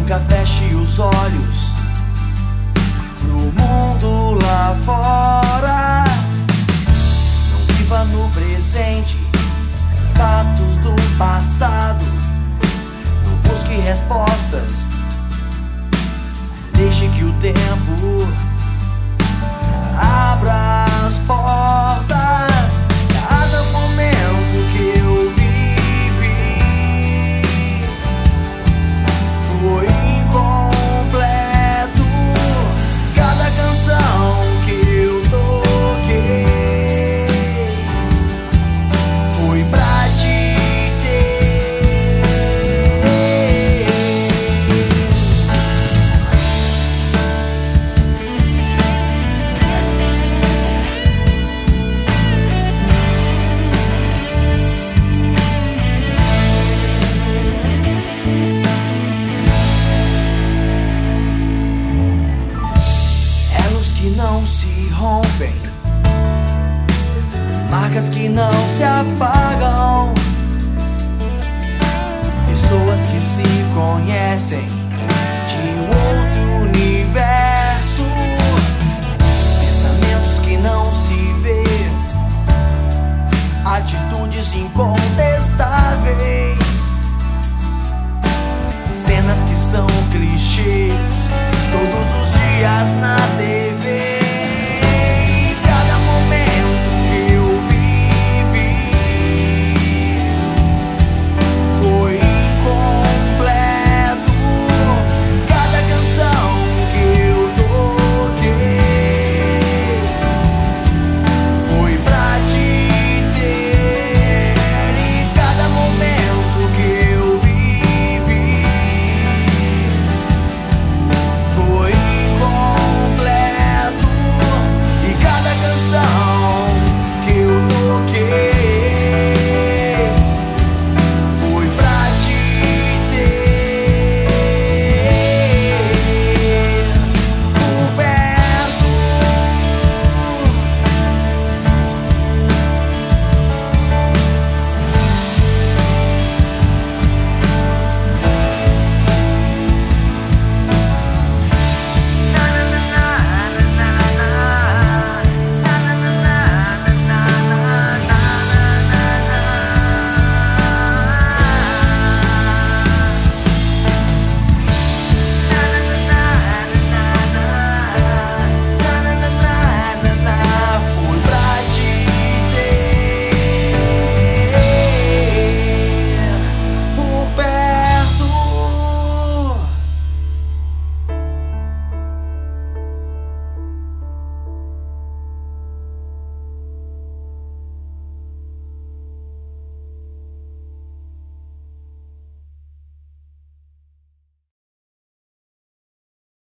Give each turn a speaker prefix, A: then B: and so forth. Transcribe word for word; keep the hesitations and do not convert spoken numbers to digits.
A: Nunca feche os olhos pro mundo lá fora. Não viva no presente fatos do passado. Não busque respostas, deixe que o tempo abra as portas. Cada momento que eu vivi foi incompleto. Cada canção que eu toquei foi pra te ter. Elos que não se rompem, marcas que não se apagam, pessoas que se conhecem